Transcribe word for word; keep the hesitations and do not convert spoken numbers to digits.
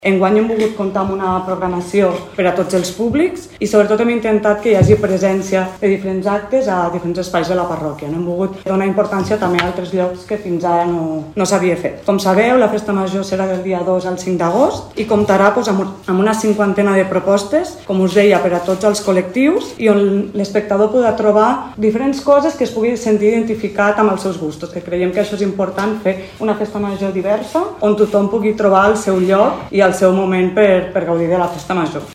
Enguany hem volgut comptar amb una programació per a tots els públics i sobretot hem intentat que hi hagi presència de diferents actes a diferents espais de la parròquia. No hem volgut donar importància també a altres llocs que fins ara no, no s'havia fet. Com sabeu, la festa major serà del dia dos al cinc d'agost i comptarà doncs, amb, amb una cinquantena de propostes, com us deia, per a tots els col·lectius i on l'espectador podrà trobar diferents coses que es pugui sentir identificat amb els seus gustos, que creiem que això és important, fer una festa major diversa on tothom pugui trobar el seu lloc i el seu moment per, per gaudir de la festa major.